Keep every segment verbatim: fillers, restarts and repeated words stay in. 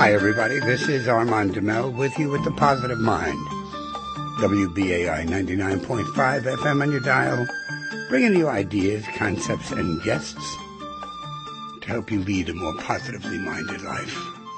Hi, everybody. This is Armand Demel with you with The Positive Mind. W B A I ninety-nine point five F M on your dial, bringing you ideas, concepts, and guests to help you lead a more positively minded life.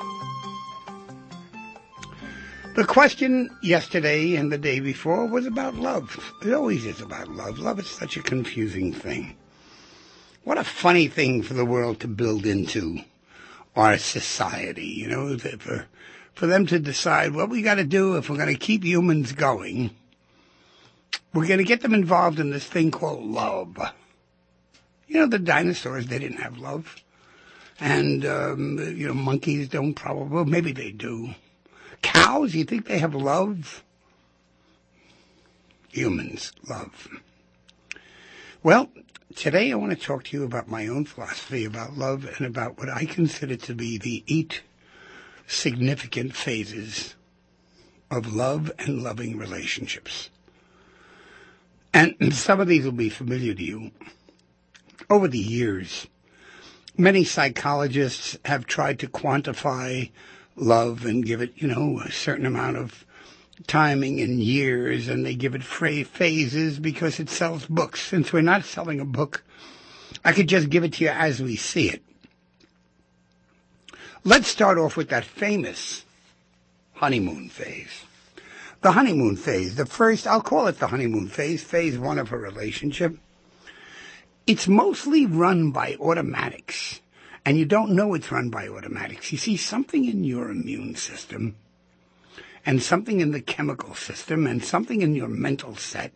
The question yesterday and the day before was about love. It always is about love. Love is such a confusing thing. What a funny thing for the world to build into our society, you know, for, for them to decide what we got to do if we're going to keep humans going. We're going to get them involved in this thing called love. You know, the dinosaurs, they didn't have love. And, um, you know, monkeys don't probably, well, maybe they do. Cows, you think they have love? Humans love. Well, today I want to talk to you about my own philosophy about love and about what I consider to be the eight significant phases of love and loving relationships. And some of these will be familiar to you. Over the years, many psychologists have tried to quantify love and give it, you know, a certain amount of timing in years, and they give it phases because it sells books. Since we're not selling a book, I could just give it to you as we see it. Let's start off with that famous honeymoon phase. The honeymoon phase, the first, I'll call it the honeymoon phase, phase one of a relationship. It's mostly run by automatics. And you don't know it's run by automatics. You see, something in your immune system and something in the chemical system and something in your mental set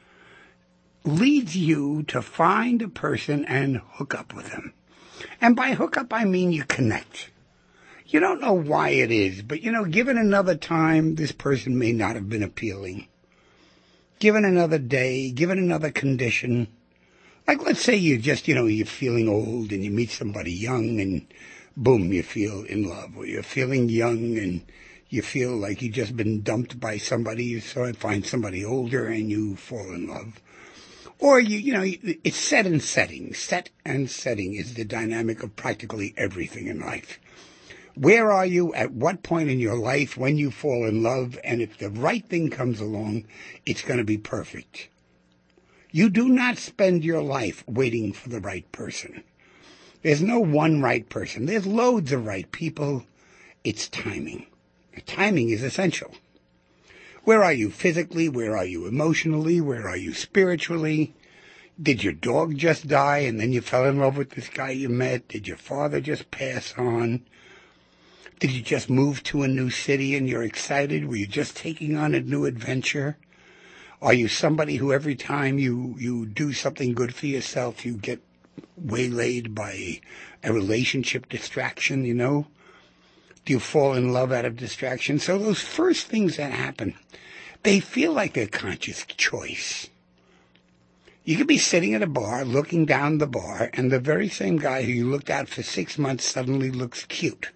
leads you to find a person and hook up with them. And by hook up, I mean you connect. You don't know why it is, but, you know, given another time, this person may not have been appealing. Given another day, given another condition. Like, let's say you just, you know, you're feeling old and you meet somebody young and boom, you feel in love. Or you're feeling young and you feel like you've just been dumped by somebody. You sort of find somebody older and you fall in love. Or, you, you know, it's set and setting. Set and setting is the dynamic of practically everything in life. Where are you at what point in your life when you fall in love? And if the right thing comes along, it's going to be perfect. You do not spend your life waiting for the right person. There's no one right person. There's loads of right people. It's timing. Timing is essential. Where are you physically? Where are you emotionally? Where are you spiritually? Did your dog just die and then you fell in love with this guy you met? Did your father just pass on? Did you just move to a new city and you're excited? Were you just taking on a new adventure? Are you somebody who every time you, you do something good for yourself, you get waylaid by a relationship distraction, you know? Do you fall in love out of distraction? So those first things that happen, they feel like a conscious choice. You could be sitting at a bar, looking down the bar, and the very same guy who you looked at for six months suddenly looks cute.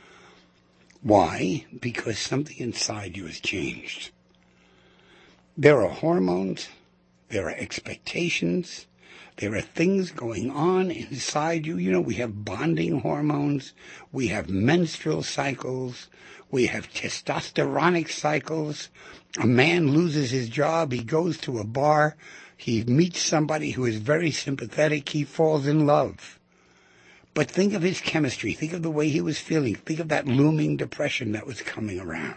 Why? Because something inside you has changed. There are hormones, there are expectations, there are things going on inside you. You know, we have bonding hormones, we have menstrual cycles, we have testosteronic cycles. A man loses his job, he goes to a bar, he meets somebody who is very sympathetic, he falls in love. But think of his chemistry, think of the way he was feeling, think of that looming depression that was coming around.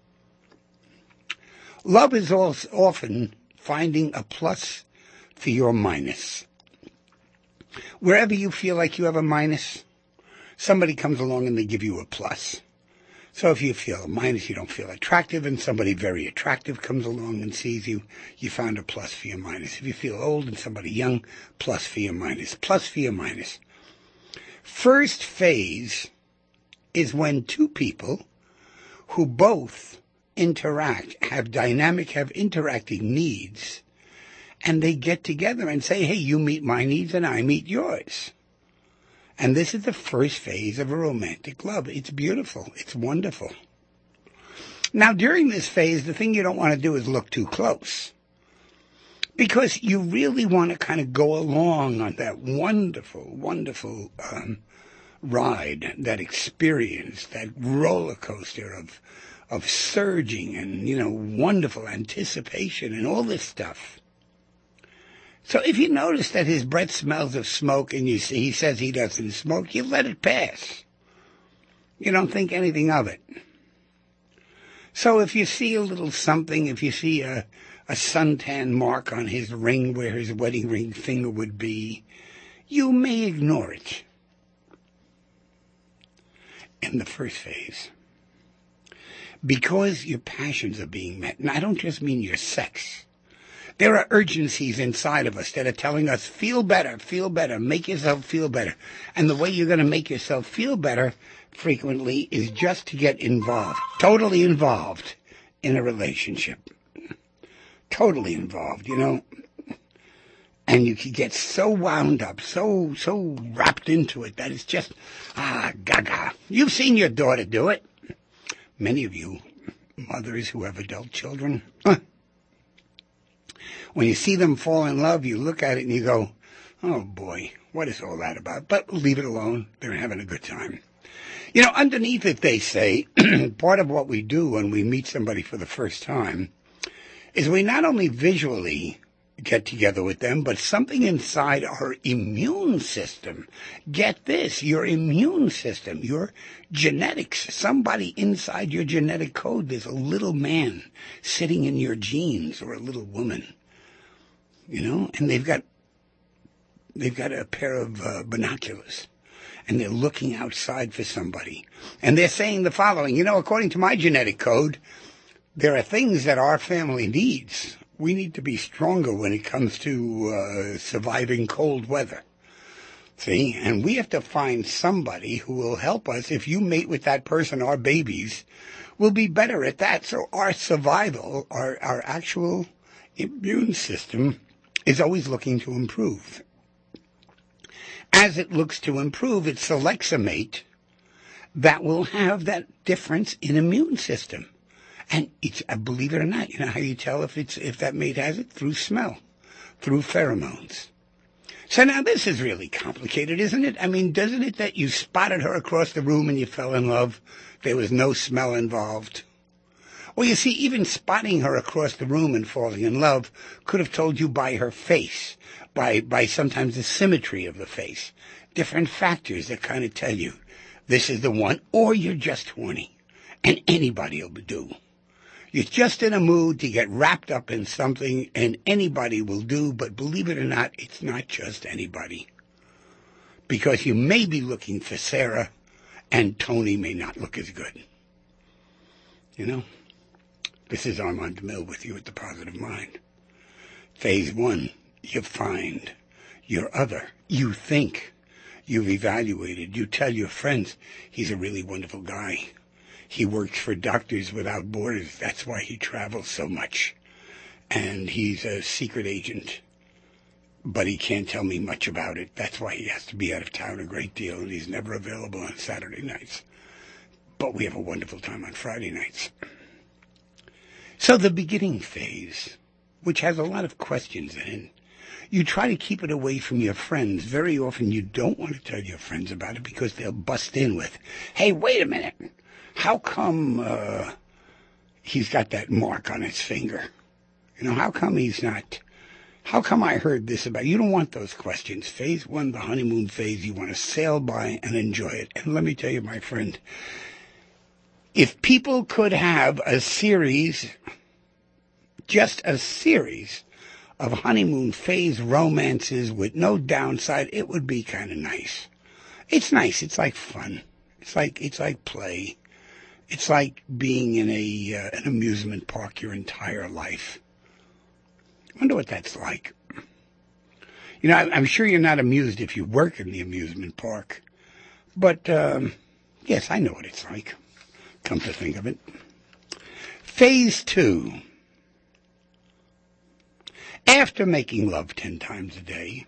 Love is also often finding a plus for your minus. Wherever you feel like you have a minus, somebody comes along and they give you a plus. So if you feel a minus, you don't feel attractive, and somebody very attractive comes along and sees you, you found a plus for your minus. If you feel old and somebody young, plus for your minus, plus for your minus. First phase is when two people who both interact, have dynamic, have interacting needs, and they get together and say, hey, you meet my needs and I meet yours. And this is the first phase of a romantic love. It's beautiful. It's wonderful. Now, during this phase, the thing you don't want to do is look too close. because you really want to kind of go along on that wonderful, wonderful um, ride, that experience, that roller coaster of of surging and, you know, wonderful anticipation and all this stuff. So if you notice that his breath smells of smoke and you see he says he doesn't smoke, you let it pass. You don't think anything of it. So if you see a little something, if you see a, a suntan mark on his ring where his wedding ring finger would be, you may ignore it. In the first phase, because your passions are being met, and I don't just mean your sex. There are urgencies inside of us that are telling us, feel better, feel better, make yourself feel better. And the way you're going to make yourself feel better frequently is just to get involved, totally involved in a relationship. Totally involved, you know. And you can get so wound up, so, so wrapped into it that it's just, ah, gaga. You've seen your daughter do it. Many of you mothers who have adult children, when you see them fall in love, you look at it and you go, oh boy, what is all that about? But leave it alone. They're having a good time. You know, underneath it, they say, part of what we do when we meet somebody for the first time is we not only visually get together with them, but something inside our immune system. Get this, your immune system, your genetics, somebody inside your genetic code, there's a little man sitting in your genes or a little woman, you know, and they've got, they've got a pair of uh, binoculars and they're looking outside for somebody and they're saying the following, you know, according to my genetic code, there are things that our family needs. We need to be stronger when it comes to uh, surviving cold weather. See? And we have to find somebody who will help us. If you mate with that person, our babies will be better at that. So our survival, our, our actual immune system is always looking to improve. As it looks to improve, it selects a mate that will have that difference in immune system. And it's, uh, believe it or not, you know how you tell if it's if that mate has it? Through smell, through pheromones. So now this is really complicated, isn't it? I mean, doesn't it that you spotted her across the room and you fell in love? There was no smell involved. Well, you see, even spotting her across the room and falling in love could have told you by her face, by by sometimes the symmetry of the face, different factors that kind of tell you this is the one, or you're just horny, and anybody will do. You're just in a mood to get wrapped up in something, and anybody will do, but believe it or not, it's not just anybody. Because you may be looking for Sarah, and Tony may not look as good. You know? This is Armand DeMille with you at The Positive Mind. Phase one, you find your other. You think. You've evaluated. You tell your friends, he's a really wonderful guy. He works for Doctors Without Borders. That's why he travels so much. And he's a secret agent. But he can't tell me much about it. That's why he has to be out of town a great deal, and he's never available on Saturday nights. But we have a wonderful time on Friday nights. So the beginning phase, which has a lot of questions in it, you try to keep it away from your friends. Very often you don't want to tell your friends about it because they'll bust in with, hey, wait a minute. How come uh, he's got that mark on his finger? You know, how come he's not... How come I heard this about... You don't want those questions. Phase one, the honeymoon phase, you want to sail by and enjoy it. And let me tell you, my friend, if people could have a series, just a series of honeymoon phase romances with no downside, it would be kind of nice. It's nice. It's like fun. It's like it's like play. It's like being in a uh, an amusement park your entire life. I wonder what that's like. You know, I, I'm sure you're not amused if you work in the amusement park. But, um, yes, I know what it's like, come to think of it. Phase two. After making love ten times a day,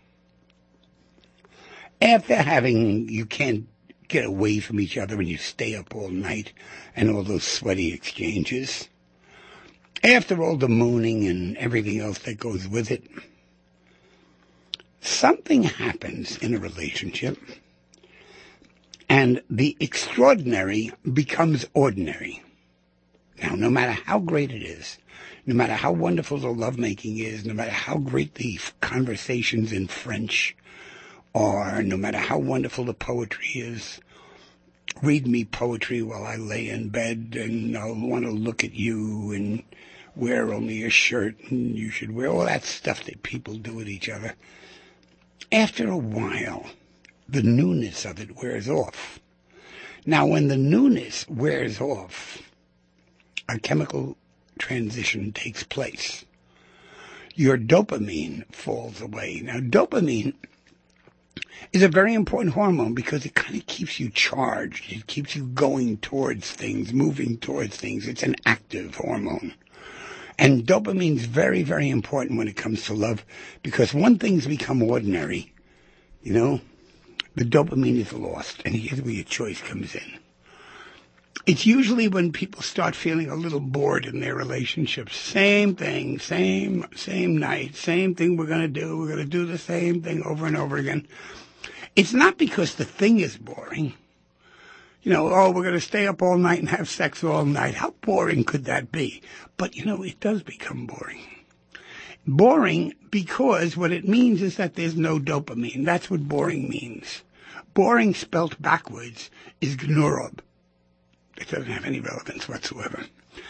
after having, you can't get away from each other and you stay up all night and all those sweaty exchanges, after all the mooning and everything else that goes with it, something happens in a relationship, And the extraordinary becomes ordinary. Now, no matter how great it is, no matter how wonderful the lovemaking is, no matter how great the conversations in French are, no matter how wonderful the poetry is, read me poetry while I lay in bed and I'll want to look at you and wear only a shirt and you should wear all that stuff that people do with each other. After a while, the newness of it wears off. Now, when the newness wears off, a chemical transition takes place. Your dopamine falls away. Now, dopamine is a very important hormone because it kind of keeps you charged. It keeps you going towards things, moving towards things. It's an active hormone. And dopamine is very, very important when it comes to love because when things become ordinary, you know, the dopamine is lost. And here's where your choice comes in. It's usually when people start feeling a little bored in their relationships. Same thing, same, same night, same thing we're going to do. We're going to do the same thing over and over again. It's not because the thing is boring. You know, oh, we're going to stay up all night and have sex all night. How boring could that be? But, you know, it does become boring. Boring because what it means is that there's no dopamine. That's what boring means. Boring spelt backwards is gnurub. It doesn't have any relevance whatsoever.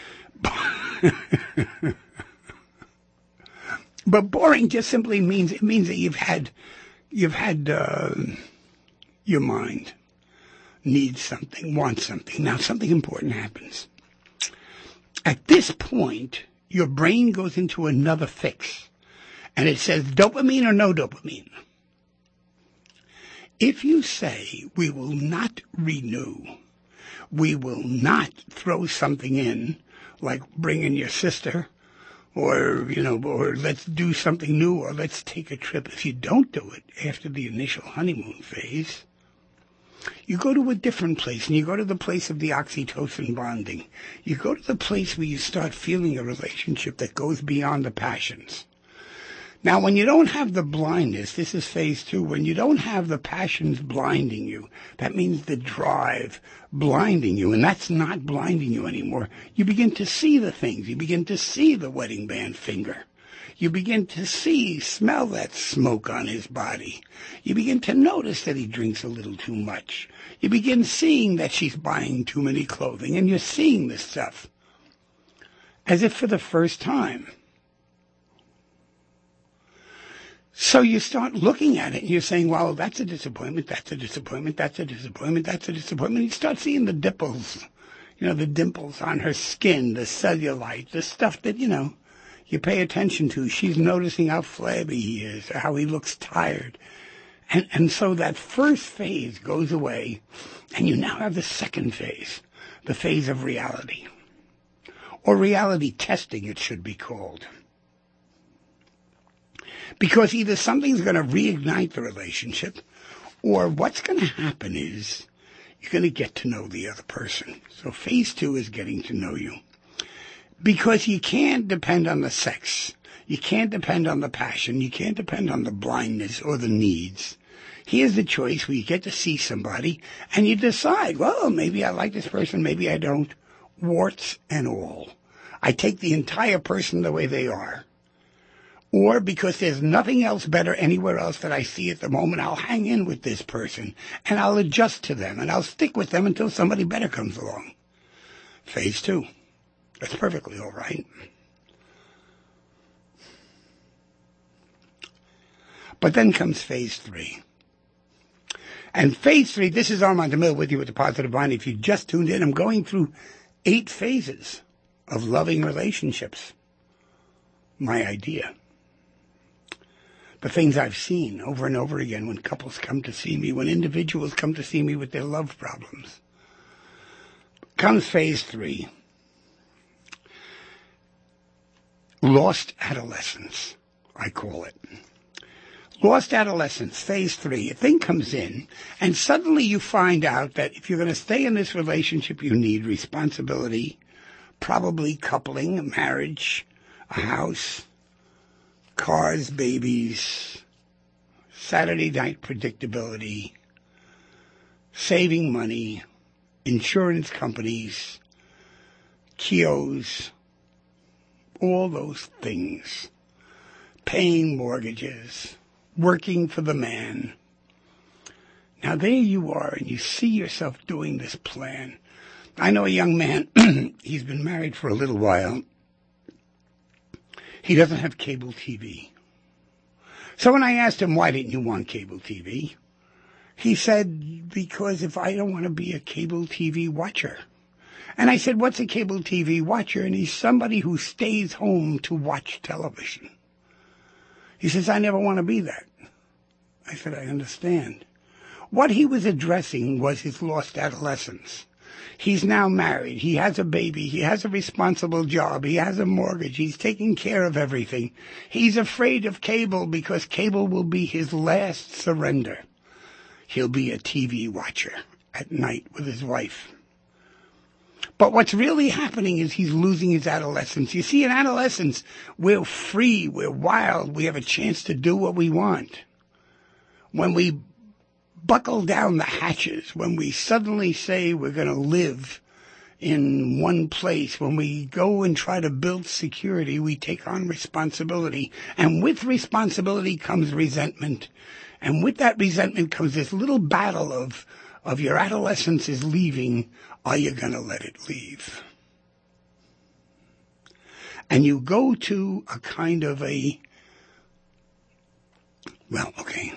But boring just simply means, it means that you've had, you've had, uh, your mind needs something, wants something. Now something important happens. At this point, your brain goes into another fix. And it says dopamine or no dopamine. If you say we will not renew, we will not throw something in, like bring in your sister, or, you know, or let's do something new, or let's take a trip. If you don't do it after the initial honeymoon phase, you go to a different place, and you go to the place of the oxytocin bonding. You go to the place where you start feeling a relationship that goes beyond the passions. Now, when you don't have the blindness, this is phase two, when you don't have the passions blinding you, that means the drive blinding you, and that's not blinding you anymore. You begin to see the things. You begin to see the wedding band finger. You begin to see, smell that smoke on his body. You begin to notice that he drinks a little too much. You begin seeing that she's buying too many clothing, and you're seeing this stuff as if for the first time. So you start looking at it and you're saying, well, that's a disappointment, that's a disappointment, that's a disappointment, that's a disappointment. You start seeing the dimples, you know, the dimples on her skin, the cellulite, the stuff that, you know, you pay attention to. She's noticing how flabby he is, or how he looks tired. And, and so that first phase goes away, and you now have the second phase, the phase of reality. Or reality testing, it should be called. Because either something's going to reignite the relationship, or what's going to happen is you're going to get to know the other person. So phase two is getting to know you. Because you can't depend on the sex. You can't depend on the passion. You can't depend on the blindness or the needs. Here's the choice where you get to see somebody, and you decide, well, maybe I like this person, maybe I don't. Warts and all. I take the entire person the way they are. Or because there's nothing else better anywhere else that I see at the moment, I'll hang in with this person, and I'll adjust to them, and I'll stick with them until somebody better comes along. Phase two. That's perfectly all right. But then comes phase three. And phase three, this is Armand DeMille with you with the Positive Mind. If you just tuned in, I'm going through eight phases of loving relationships. My idea. The things I've seen over and over again when couples come to see me, when individuals come to see me with their love problems. Comes phase three. Lost adolescence, I call it. Lost adolescence, phase three. A thing comes in, and suddenly you find out that if you're going to stay in this relationship, you need responsibility, probably coupling, marriage, a house, cars, babies, Saturday night predictability, saving money, insurance companies, kiosks, all those things, paying mortgages, working for the man. Now there you are, and you see yourself doing this plan. I know a young man, he's been married for a little while. He doesn't have cable T V. So when I asked him, why didn't you want cable T V? He said, because if I don't want to be a cable T V watcher. And I said, what's a cable T V watcher? And he's somebody who stays home to watch television. He says, I never want to be that. I said, I understand. What he was addressing was his lost adolescence. He's now married. He has a baby. He has a responsible job. He has a mortgage. He's taking care of everything. He's afraid of cable because cable will be his last surrender. He'll be a T V watcher at night with his wife. But what's really happening is he's losing his adolescence. You see, in adolescence, we're free, we're wild, we have a chance to do what we want. When we buckle down the hatches, when we suddenly say we're going to live in one place, when we go and try to build security, we take on responsibility. And with responsibility comes resentment. And with that resentment comes this little battle of, of your adolescence is leaving. Are you going to let it leave? And you go to a kind of a, well, okay.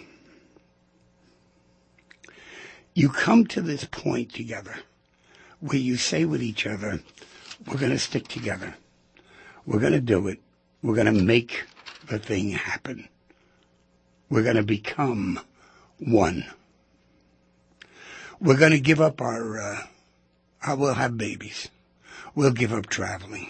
You come to this point together where you say with each other, we're going to stick together. We're going to do it. We're going to make the thing happen. We're going to become one. We're going to give up our, uh, uh, we'll have babies. We'll give up traveling.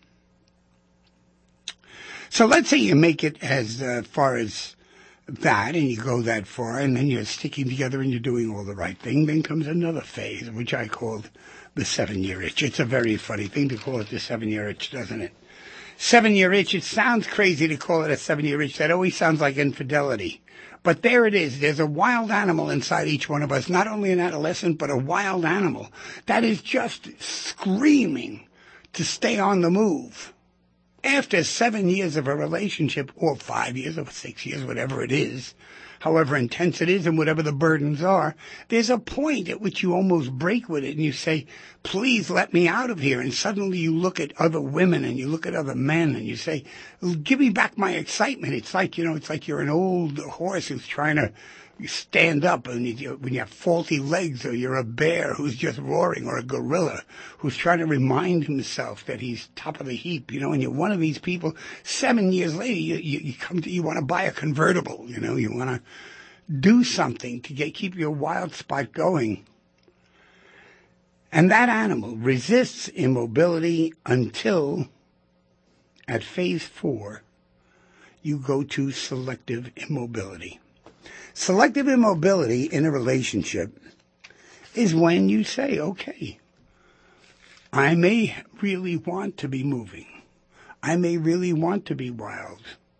So let's say you make it as uh, far as that, and you go that far, and then you're sticking together and you're doing all the right thing. Then comes another phase, which I called the seven-year itch. It's a very funny thing to call it the seven-year itch, doesn't it? Seven-year itch, it sounds crazy to call it a seven-year itch. That always sounds like infidelity. But there it is. There's a wild animal inside each one of us, not only an adolescent, but a wild animal that is just screaming to stay on the move. After seven years of a relationship, or five years, or six years, whatever it is, however intense it is and whatever the burdens are, there's a point at which you almost break with it and you say, please let me out of here. And suddenly you look at other women and you look at other men and you say, give me back my excitement. It's like, you know, it's like you're an old horse who's trying to stand up and you, when you have faulty legs, or you're a bear who's just roaring, or a gorilla who's trying to remind himself that he's top of the heap, you know, and you're one of these people. Seven years later, you, you, you come to, you want to buy a convertible, you know, you want to do something to get, keep your wild spot going. And that animal resists immobility until at phase four, you go to selective immobility. Selective immobility in a relationship is when you say, okay, I may really want to be moving. I may really want to be wild.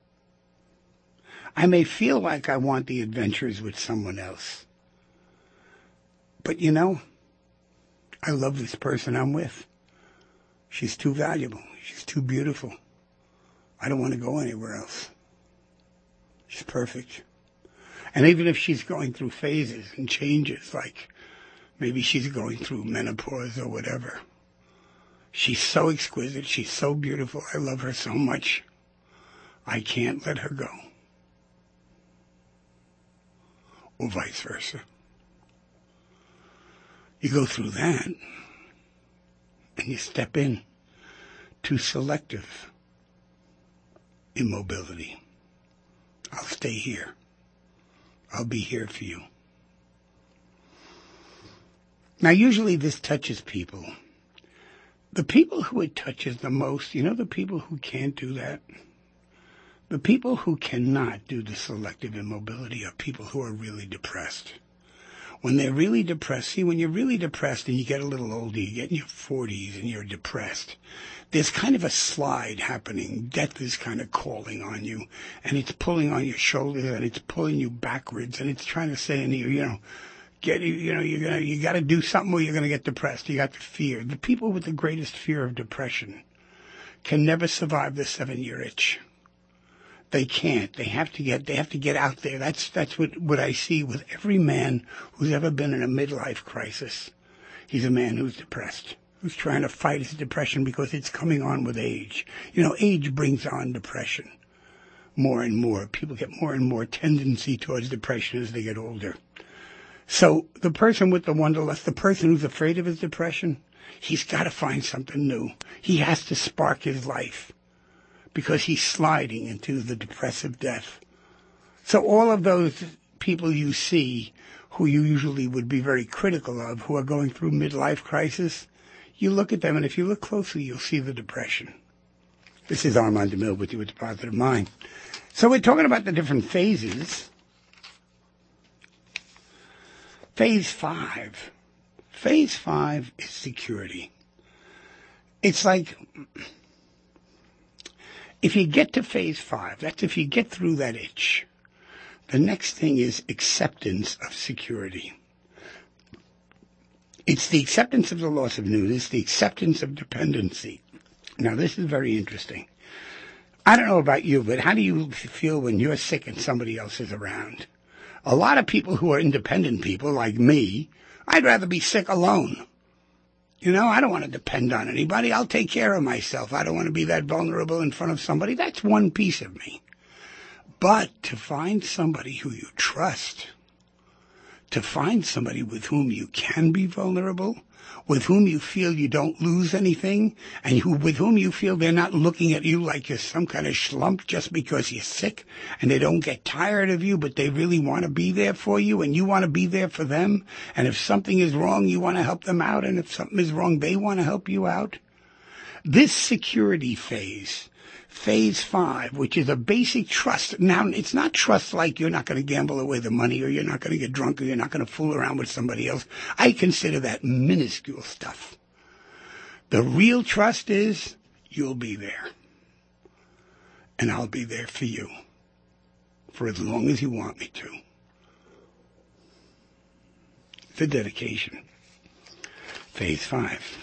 I may feel like I want the adventures with someone else. But you know, I love this person I'm with. She's too valuable. She's too beautiful. I don't want to go anywhere else. She's perfect. And even if she's going through phases and changes, like maybe she's going through menopause or whatever, she's so exquisite, she's so beautiful, I love her so much, I can't let her go. Or vice versa. You go through that, and you step in to selective immobility. I'll stay here. I'll be here for you. Now, usually this touches people. The people who it touches the most, you know the people who can't do that? The people who cannot do the selective immobility are people who are really depressed. When they're really depressed, see, when you're really depressed and you get a little older, you get in your forties and you're depressed, there's kind of a slide happening. Death is kind of calling on you, and it's pulling on your shoulders, and it's pulling you backwards, and it's trying to say to you, you know, get, you know, you're gonna, you got to do something or you're going to get depressed. You got the fear. The people with the greatest fear of depression can never survive the seven-year itch. They can't. They have to get, they have to get out there. That's, that's what, what I see with every man who's ever been in a midlife crisis. He's a man who's depressed, who's trying to fight his depression because it's coming on with age. You know, age brings on depression more and more. People get more and more tendency towards depression as they get older. So the person with the wanderlust, the person who's afraid of his depression, he's got to find something new. He has to spark his life because he's sliding into the depressive death. So all of those people you see who you usually would be very critical of, who are going through midlife crisis, you look at them, and if you look closely, you'll see the depression. This is Armand DeMille with you with the Positive Mind. So we're talking about the different phases. Phase five. Phase five is security. It's like, if you get to phase five, that's if you get through that itch, the next thing is acceptance of security. It's the acceptance of the loss of news. It's the acceptance of dependency. Now, this is very interesting. I don't know about you, but how do you feel when you're sick and somebody else is around? A lot of people who are independent people, like me, I'd rather be sick alone. You know, I don't want to depend on anybody. I'll take care of myself. I don't want to be that vulnerable in front of somebody. That's one piece of me. But to find somebody who you trust, to find somebody with whom you can be vulnerable, with whom you feel you don't lose anything, and who, with whom you feel they're not looking at you like you're some kind of schlump just because you're sick, and they don't get tired of you, but they really want to be there for you, and you want to be there for them, and if something is wrong, you want to help them out, and if something is wrong, they want to help you out. This security phase, phase five, which is a basic trust. Now, it's not trust like you're not going to gamble away the money or you're not going to get drunk or you're not going to fool around with somebody else. I consider that minuscule stuff. The real trust is you'll be there. And I'll be there for you for as long as you want me to. It's a dedication. Phase five.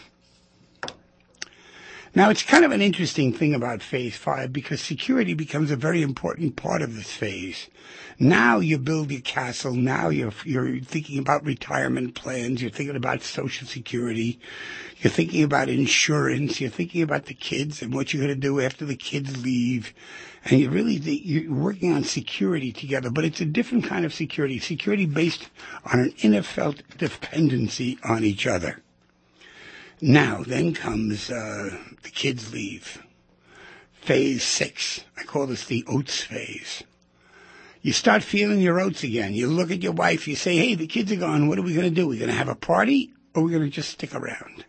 Now, it's kind of an interesting thing about phase five because security becomes a very important part of this phase. Now you build your castle. Now you're, you're thinking about retirement plans. You're thinking about Social Security. You're thinking about insurance. You're thinking about the kids and what you're going to do after the kids leave. And you're really, you're working on security together, but it's a different kind of security. Security based on an inner felt dependency on each other. Now, then comes uh, the kids leave. Phase six. I call this the oats phase. You start feeling your oats again. You look at your wife. You say, hey, the kids are gone. What are we going to do? We're going to have a party or we're going to just stick around?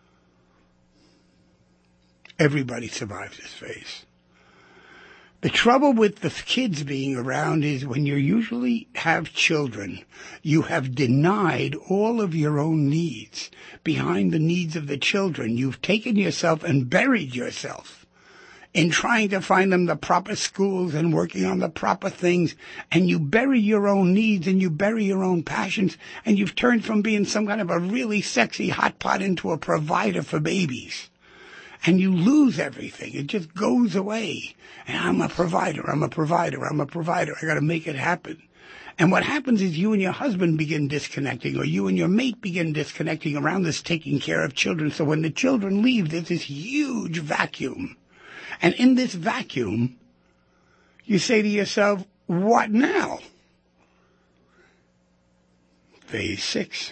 Everybody survives this phase. The trouble with the kids being around is when you usually have children, you have denied all of your own needs. Behind the needs of the children, you've taken yourself and buried yourself in trying to find them the proper schools and working on the proper things, and you bury your own needs and you bury your own passions, and you've turned from being some kind of a really sexy hot pot into a provider for babies. And you lose everything. It just goes away. And I'm a provider, I'm a provider, I'm a provider. I got to make it happen. And what happens is you and your husband begin disconnecting, or you and your mate begin disconnecting around this taking care of children. So when the children leave, there's this huge vacuum. And in this vacuum, you say to yourself, what now? Phase six.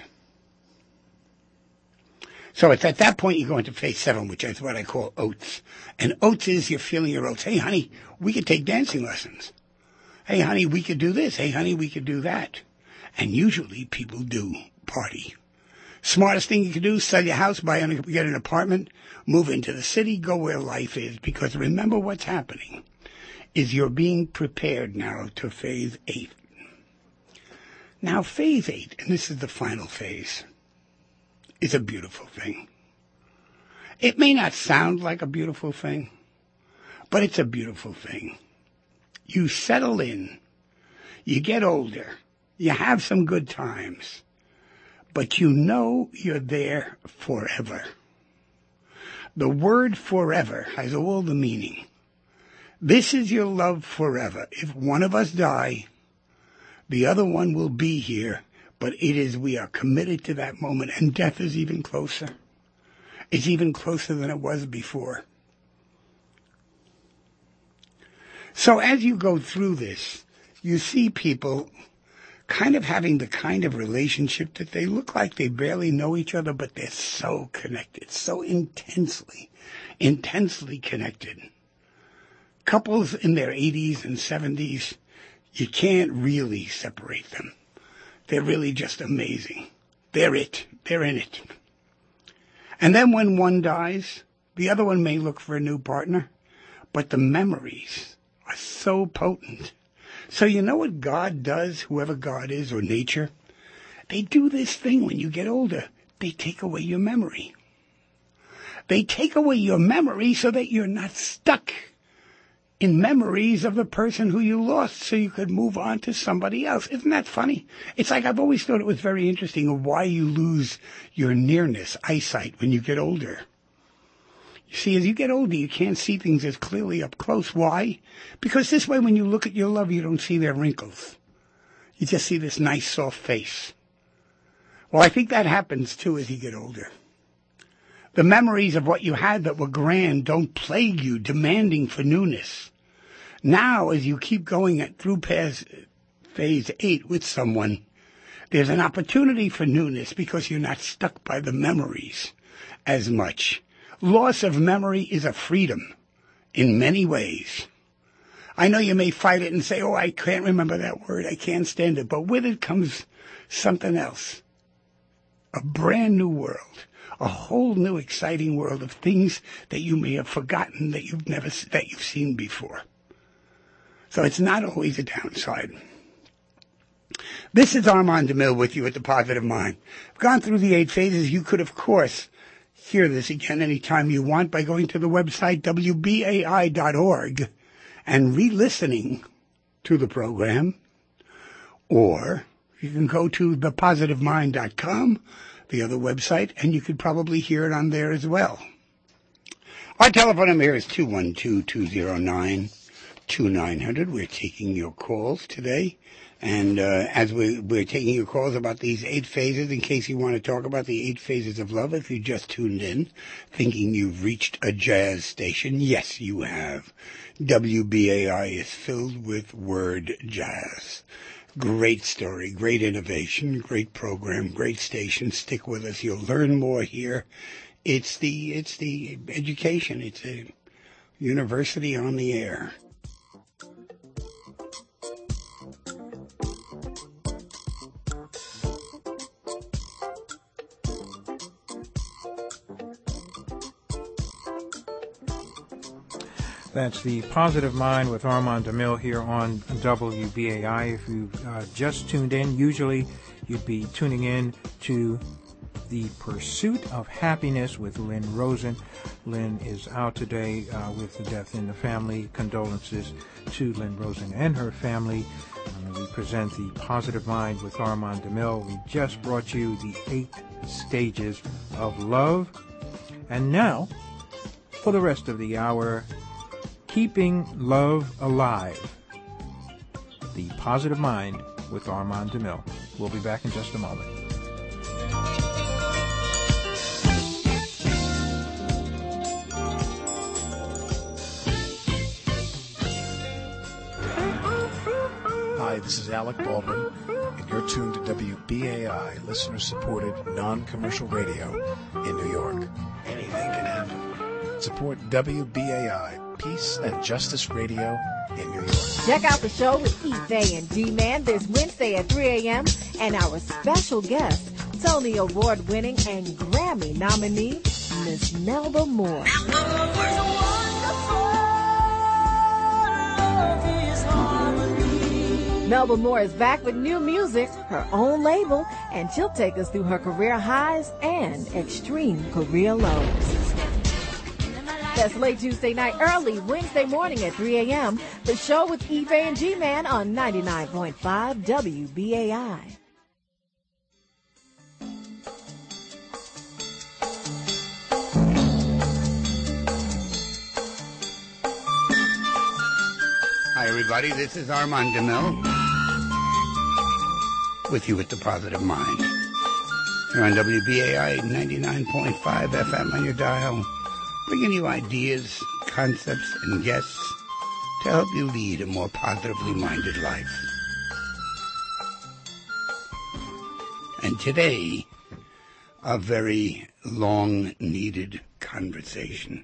So it's at that point you go into phase seven, which is what I call oats. And oats is you're feeling your oats. Hey, honey, we could take dancing lessons. Hey, honey, we could do this. Hey, honey, we could do that. And usually people do party. Smartest thing you can do, sell your house, buy an, get an apartment, move into the city, go where life is. Because remember what's happening is you're being prepared now to phase eight. Now, phase eight, and this is the final phase, is a beautiful thing. It may not sound like a beautiful thing, but it's a beautiful thing. You settle in, you get older, you have some good times, but you know you're there forever. The word forever has all the meaning. This is your love forever. If one of us die, the other one will be here, but it is, we are committed to that moment, and death is even closer. It's even closer than it was before. So as you go through this, you see people kind of having the kind of relationship that they look like they barely know each other, but they're so connected, so intensely, intensely connected. Couples in their eighties and seventies, you can't really separate them. They're really just amazing. They're it. They're in it. And then when one dies, the other one may look for a new partner, but the memories are so potent. So you know what God does, whoever God is, or nature? They do this thing when you get older. They take away your memory. They take away your memory so that you're not stuck in memories of the person who you lost, so you could move on to somebody else. Isn't that funny? It's like I've always thought it was very interesting of why you lose your nearness, eyesight, when you get older. You see, as you get older, you can't see things as clearly up close. Why? Because this way, when you look at your lover, you don't see their wrinkles. You just see this nice, soft face. Well, I think that happens, too, as you get older. The memories of what you had that were grand don't plague you, demanding for newness. Now, as you keep going through past phase eight with someone, there's an opportunity for newness because you're not stuck by the memories as much. Loss of memory is a freedom in many ways. I know you may fight it and say, oh, I can't remember that word, I can't stand it, but with it comes something else. A brand new world, a whole new exciting world of things that you may have forgotten that you've never, that you've seen before. So it's not always a downside. This is Armand DeMille with you at The Positive Mind. I've gone through the eight phases. You could, of course, hear this again anytime you want by going to the website W B A I dot org and re-listening to the program. Or you can go to the positive mind dot com, the other website, and you could probably hear it on there as well. Our telephone number here is two one two, two zero nine, two nine zero zero. We're taking your calls today. And uh, as we, we're taking your calls about these eight phases, in case you want to talk about the eight phases of love, if you just tuned in, thinking you've reached a jazz station, yes, you have. W B A I is filled with word jazz. Great story, great innovation, great program, great station. Stick with us. You'll learn more here. It's the, it's the education. It's a university on the air. That's The Positive Mind with Armand DeMille here on W B A I. If you've uh, just tuned in, usually you'd be tuning in to The Pursuit of Happiness with Lynn Rosen. Lynn is out today uh, with the death in the family. Condolences to Lynn Rosen and her family. Uh, we present The Positive Mind with Armand DeMille. We just brought you the eight stages of love. And now, for the rest of the hour, Keeping Love Alive. The Positive Mind with Armand DeMille. We'll be back in just a moment. Hi, this is Alec Baldwin, and you're tuned to W B A I, listener-supported, non-commercial radio in New York. Anything can happen. Support W B A I, Peace and Justice Radio in New York. Check out the show with Ife and G-Man this Wednesday at three a.m. and our special guest, Tony Award-winning and Grammy nominee, Miss Melba Moore. Melba Moore is back with new music, her own label, and she'll take us through her career highs and extreme career lows. That's late Tuesday night, early Wednesday morning at three a.m. The show with Ife and G-Man on ninety-nine point five W B A I. Hi, everybody. This is Armand DeMille with you at The Positive Mind. You're on W B A I ninety-nine point five F M on your dial, bringing you ideas, concepts, and guests to help you lead a more positively minded life. And today, a very long-needed conversation.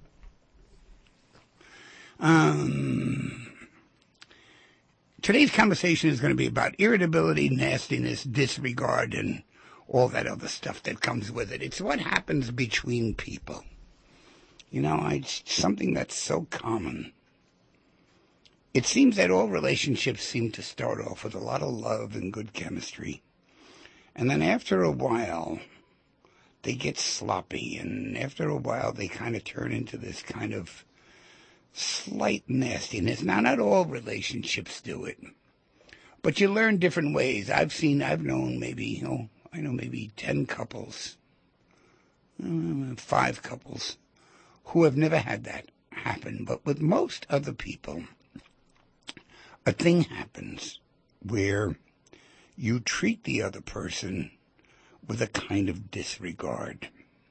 Um, today's conversation is going to be about irritability, nastiness, disregard, and all that other stuff that comes with it. It's what happens between people. You know, it's something that's so common. It seems that all relationships seem to start off with a lot of love and good chemistry. And then after a while, they get sloppy. And after a while, they kind of turn into this kind of slight nastiness. Now, not all relationships do it. But you learn different ways. I've seen, I've known maybe, you know, I know maybe ten couples, uh, five couples, who have never had that happen. But with most other people, a thing happens where you treat the other person with a kind of disregard.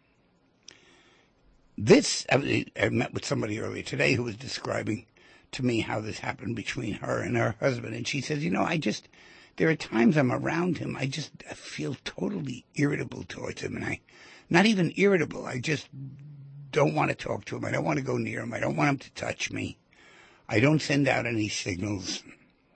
This, I, I met with somebody earlier today who was describing to me how this happened between her and her husband. And she says, you know, I just, there are times I'm around him, I just I feel totally irritable towards him. And I, not even irritable, I just don't want to talk to him. I don't want to go near him. I don't want him to touch me. I don't send out any signals.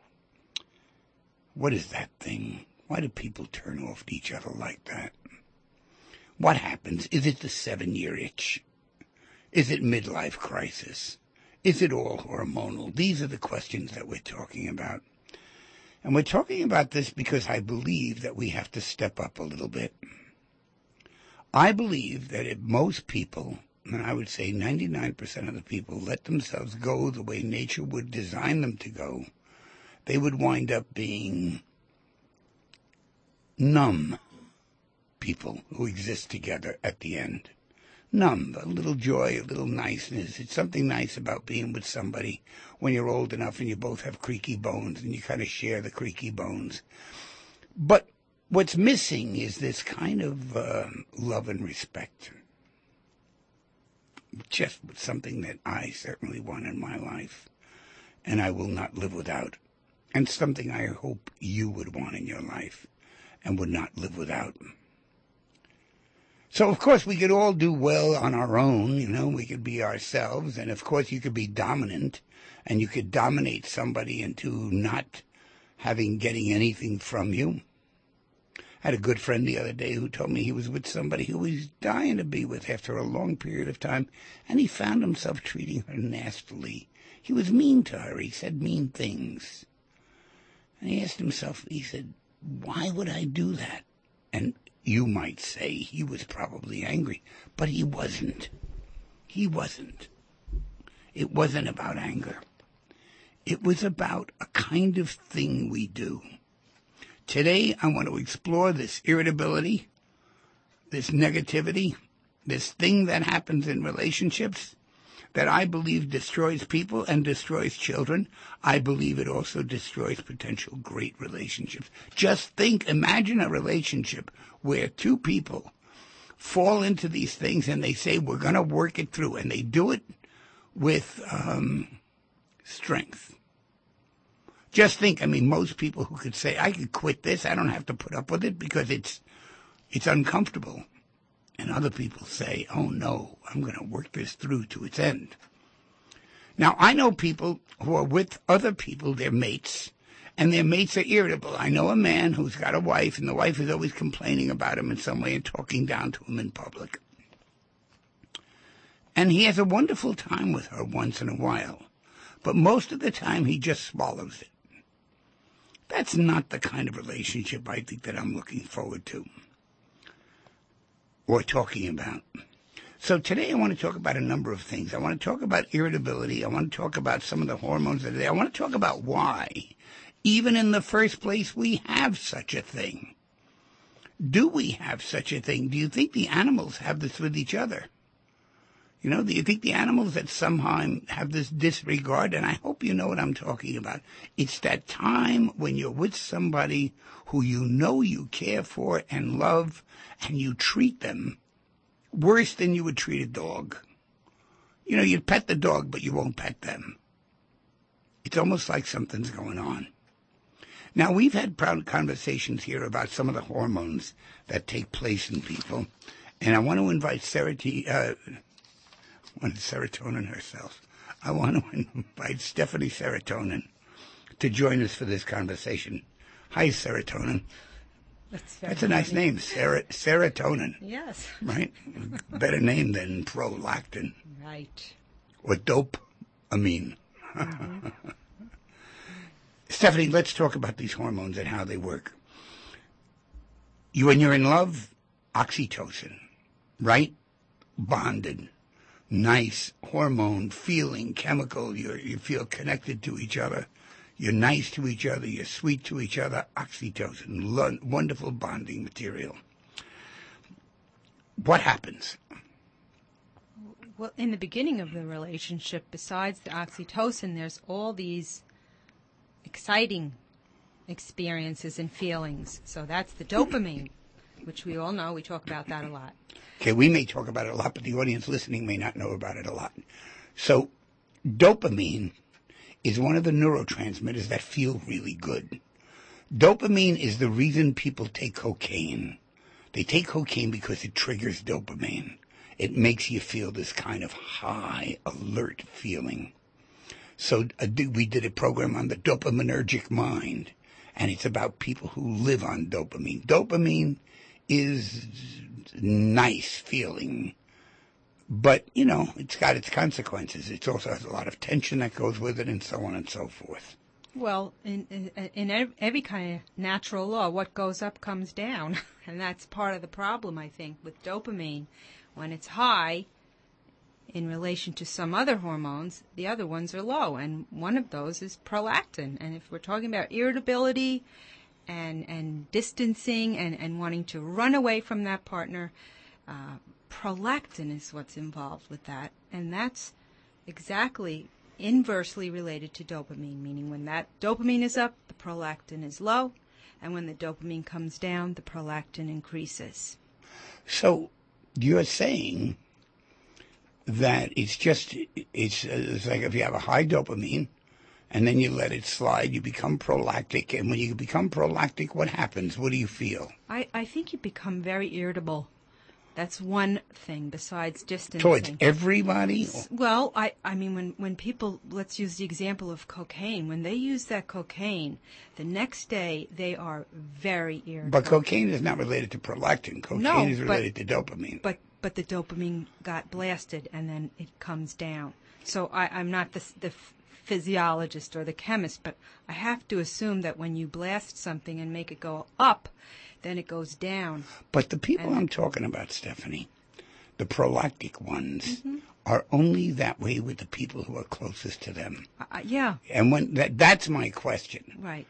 What is that thing? Why do people turn off each other like that? What happens? Is it the seven-year itch? Is it midlife crisis? Is it all hormonal? These are the questions that we're talking about. And we're talking about this because I believe that we have to step up a little bit. I believe that if most people, and I would say ninety-nine percent of the people, let themselves go the way nature would design them to go, they would wind up being numb people who exist together at the end. Numb, a little joy, a little niceness. It's something nice about being with somebody when you're old enough and you both have creaky bones and you kind of share the creaky bones. But what's missing is this kind of uh, love and respect. Just something that I certainly want in my life, and I will not live without. And something I hope you would want in your life and would not live without. So, of course, we could all do well on our own, you know, we could be ourselves, and of course you could be dominant, and you could dominate somebody into not having, getting anything from you. I had a good friend the other day who told me he was with somebody who was dying to be with after a long period of time, and he found himself treating her nastily. He was mean to her, he said mean things. And he asked himself, he said, why would I do that? And you might say he was probably angry, but he wasn't. He wasn't. It wasn't about anger. It was about a kind of thing we do. Today, I want to explore this irritability, this negativity, this thing that happens in relationships that I believe destroys people and destroys children. I believe it also destroys potential great relationships. Just think, imagine a relationship where two people fall into these things and they say, we're going to work it through, and they do it with um, strength. Just think, I mean, most people who could say, I could quit this, I don't have to put up with it because it's it's uncomfortable. And other people say, oh, no, I'm going to work this through to its end. Now, I know people who are with other people, their mates, and their mates are irritable. I know a man who's got a wife, and the wife is always complaining about him in some way and talking down to him in public. And he has a wonderful time with her once in a while, but most of the time he just swallows it. That's not the kind of relationship I think that I'm looking forward to or talking about. So today I want to talk about a number of things. I want to talk about irritability. I want to talk about some of the hormones that are there. I want to talk about why, even in the first place, we have such a thing. Do we have such a thing? Do you think the animals have this with each other? You know, do you think the animals that somehow have this disregard, and I hope you know what I'm talking about, it's that time when you're with somebody who you know you care for and love, and you treat them worse than you would treat a dog. You know, you'd pet the dog, but you won't pet them. It's almost like something's going on. Now, we've had proud conversations here about some of the hormones that take place in people, and I want to invite Sarah T, uh, one serotonin herself. I want to invite Stephanie Serotonin to join us for this conversation. Hi, Serotonin. That's, very That's a nice funny. name, Ser- Serotonin. Yes. Right? Better name than prolactin. Right. Or dopamine. Mm-hmm. Stephanie, let's talk about these hormones and how they work. You, when you're in love, oxytocin, right? Bonded. Nice hormone, feeling, chemical. You you feel connected to each other. You're nice to each other. You're sweet to each other. Oxytocin, lo- wonderful bonding material. What happens? Well, in the beginning of the relationship, besides the oxytocin, there's all these exciting experiences and feelings. So that's the dopamine, which we all know. We talk about that a lot. Okay, we may talk about it a lot, but the audience listening may not know about it a lot. So dopamine is one of the neurotransmitters that feel really good. Dopamine is the reason people take cocaine. They take cocaine because it triggers dopamine. It makes you feel this kind of high, alert feeling. So uh, we did a program on the dopaminergic mind, and it's about people who live on dopamine. Dopamine is nice feeling, but, you know, it's got its consequences. It also has a lot of tension that goes with it and so on and so forth. Well, in, in, in every kind of natural law, what goes up comes down, and that's part of the problem, I think, with dopamine. When it's high in relation to some other hormones, the other ones are low, and one of those is prolactin. And if we're talking about irritability and and distancing and, and wanting to run away from that partner, uh, prolactin is what's involved with that. And that's exactly inversely related to dopamine, meaning when that dopamine is up, the prolactin is low, and when the dopamine comes down, the prolactin increases. So you're saying that it's just, it's, it's like if you have a high dopamine, and then you let it slide, you become prolactic. And when you become prolactic, what happens? What do you feel? I, I think you become very irritable. That's one thing besides distancing. Towards everybody? Well, I, I mean, when, when people, let's use the example of cocaine. When they use that cocaine, the next day they are very irritable. But cocaine is not related to prolactin. Cocaine no, is related but, to dopamine. But but the dopamine got blasted and then it comes down. So I, I'm not the, the physiologist or the chemist, but I have to assume that when you blast something and make it go up, then it goes down. But the people and, I'm talking about, Stephanie, the prolactic ones, mm-hmm. are only that way with the people who are closest to them. Uh, yeah. And when that, that's my question. Right.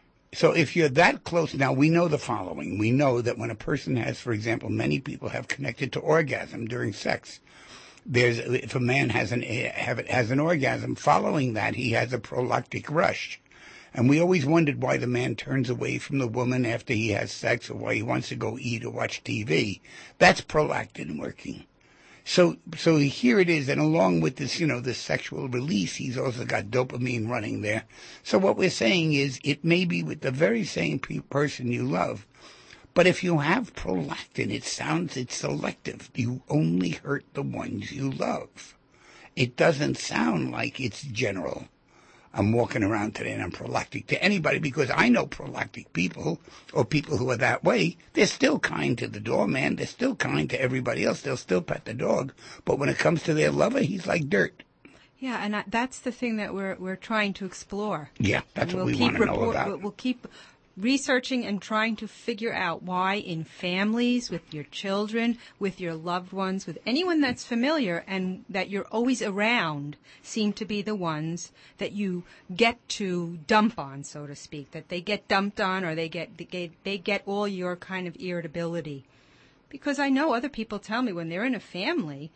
So if you're that close, now we know the following. We know that when a person has, for example, many people have connected to orgasm during sex. There's, if a man has an, have, has an orgasm, following that he has a prolactic rush. And we always wondered why the man turns away from the woman after he has sex, or why he wants to go eat or watch T V. That's prolactin working. So, so here it is, and along with this, you know, this sexual release, he's also got dopamine running there. So what we're saying is, it may be with the very same pe- person you love, but if you have prolactin, it sounds, it's selective. You only hurt the ones you love. It doesn't sound like it's general. I'm walking around today and I'm prolactic to anybody, because I know prolactic people, or people who are that way. They're still kind to the doorman. They're still kind to everybody else. They'll still pet the dog. But when it comes to their lover, he's like dirt. Yeah, and I, that's the thing that we're we're trying to explore. Yeah, that's we'll what we keep want to know report, about. We'll, we'll keep researching and trying to figure out why in families, with your children, with your loved ones, with anyone that's familiar and that you're always around, seem to be the ones that you get to dump on, so to speak, that they get dumped on, or they get they get, they get all your kind of irritability. Because I know other people tell me when they're in a family,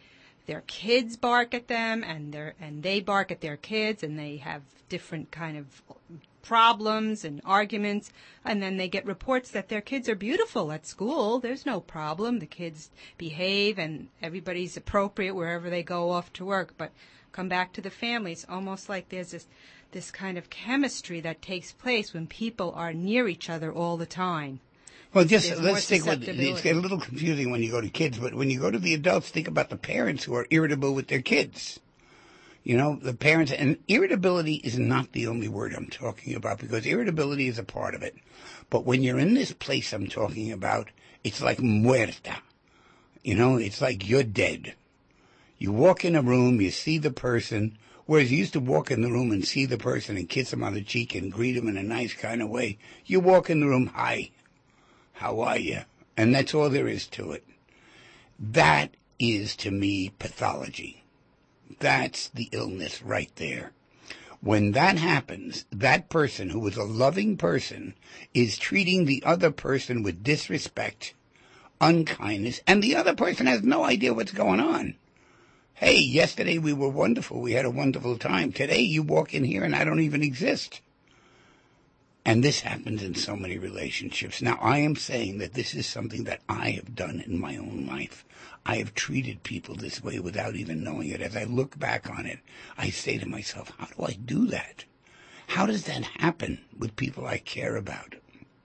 their kids bark at them, and their and they bark at their kids, and they have different kind of problems and arguments, and then they get reports that their kids are beautiful at school. There's no problem. The kids behave, and everybody's appropriate wherever they go off to work. But come back to the family, it's almost like there's this this kind of chemistry that takes place when people are near each other all the time. Well, just There's let's stick with it. It's a little confusing when you go to kids, but when you go to the adults, think about the parents who are irritable with their kids. You know, the parents, and irritability is not the only word I'm talking about, because irritability is a part of it. But when you're in this place I'm talking about, it's like muerta. You know, it's like you're dead. You walk in a room, you see the person, whereas you used to walk in the room and see the person and kiss them on the cheek and greet them in a nice kind of way. You walk in the room, hi. How are you? And that's all there is to it. That is, to me, pathology. That's the illness right there. When that happens, that person who is a loving person is treating the other person with disrespect, unkindness, and the other person has no idea what's going on. Hey, yesterday we were wonderful. We had a wonderful time. Today you walk in here and I don't even exist. And this happens in so many relationships. Now, I am saying that this is something that I have done in my own life. I have treated people this way without even knowing it. As I look back on it, I say to myself, how do I do that? How does that happen with people I care about?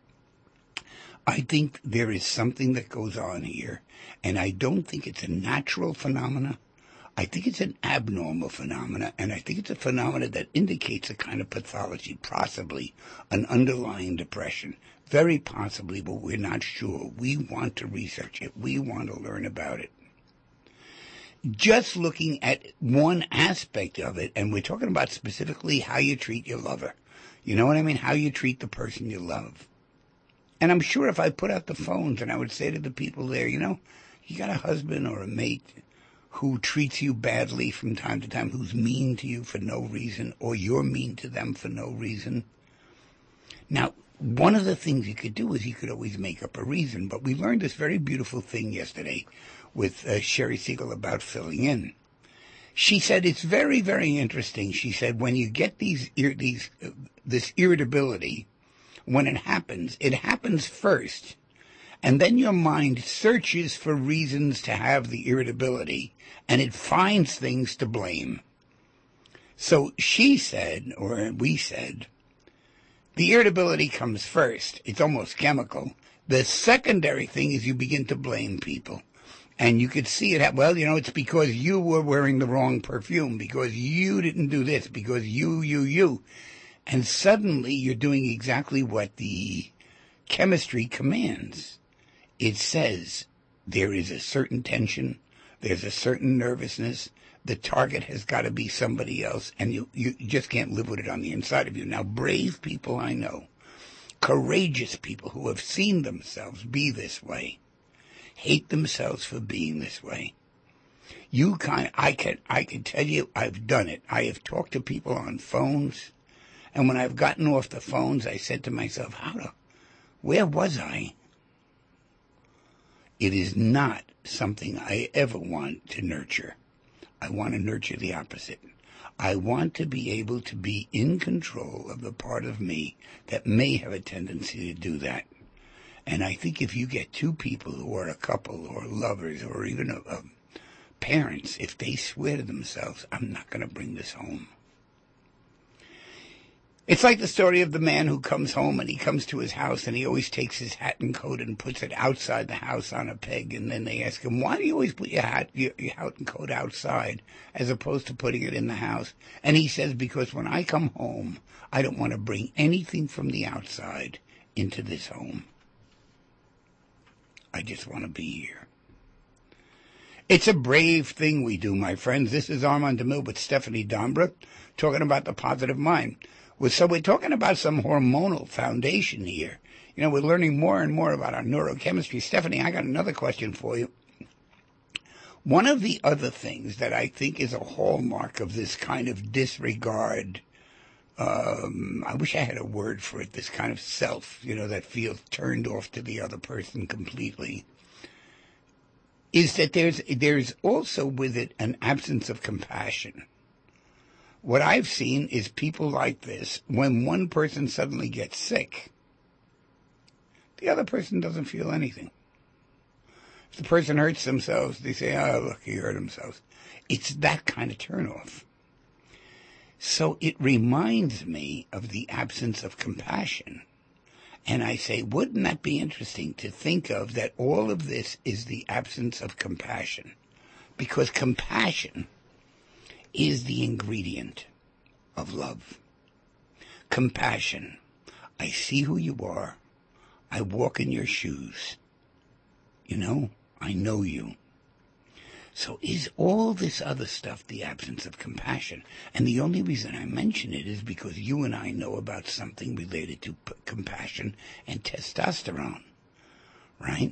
I think there is something that goes on here, and I don't think it's a natural phenomena. I think it's an abnormal phenomena, and I think it's a phenomena that indicates a kind of pathology, possibly an underlying depression. Very possibly, but we're not sure. We want to research it. We want to learn about it. Just looking at one aspect of it, and we're talking about specifically how you treat your lover. You know what I mean? How you treat the person you love. And I'm sure if I put out the phones and I would say to the people there, you know, you got a husband or a mate who treats you badly from time to time, who's mean to you for no reason, or you're mean to them for no reason. Now, one of the things you could do is you could always make up a reason, but we learned this very beautiful thing yesterday with uh, Sherry Siegel about filling in. She said it's very, very interesting. She said when you get these ir- these uh, this irritability, when it happens, it happens first, and then your mind searches for reasons to have the irritability, and it finds things to blame. So she said, or we said, the irritability comes first. It's almost chemical. The secondary thing is you begin to blame people. And you could see it, well, you know, it's because you were wearing the wrong perfume, because you didn't do this, because you, you, you. And suddenly you're doing exactly what the chemistry commands. It says there is a certain tension, there's a certain nervousness, the target has got to be somebody else, and you, you just can't live with it on the inside of you. Now, brave people I know, courageous people who have seen themselves be this way, hate themselves for being this way. You kind, I can, I can tell you, I've done it. I have talked to people on phones, and when I've gotten off the phones, I said to myself, how to, where was I? It is not something I ever want to nurture. I want to nurture the opposite. I want to be able to be in control of the part of me that may have a tendency to do that. And I think if you get two people who are a couple or lovers or even a, a parents, if they swear to themselves, I'm not going to bring this home. It's like the story of the man who comes home and he comes to his house and he always takes his hat and coat and puts it outside the house on a peg. And then they ask him, why do you always put your hat, your, your hat and coat outside as opposed to putting it in the house? And he says, because when I come home, I don't want to bring anything from the outside into this home. I just want to be here. It's a brave thing we do, my friends. This is Armand DeMille with Stephanie Dombra talking about the positive mind. So we're talking about some hormonal foundation here. You know, we're learning more and more about our neurochemistry. Stephanie, I got another question for you. One of the other things that I think is a hallmark of this kind of disregard, um, I wish I had a word for it, this kind of self, you know, that feels turned off to the other person completely, is that there's there's also with it an absence of compassion. What I've seen is people like this, when one person suddenly gets sick, the other person doesn't feel anything. If the person hurts themselves, they say, oh, look, he hurt himself. It's that kind of turnoff. So it reminds me of the absence of compassion. And I say, wouldn't that be interesting to think of that all of this is the absence of compassion? Because compassion is the ingredient of love. Compassion. I see who you are. I walk in your shoes. You know, I know you. So is all this other stuff the absence of compassion? And the only reason I mention it is because you and I know about something related to p- compassion and testosterone, right?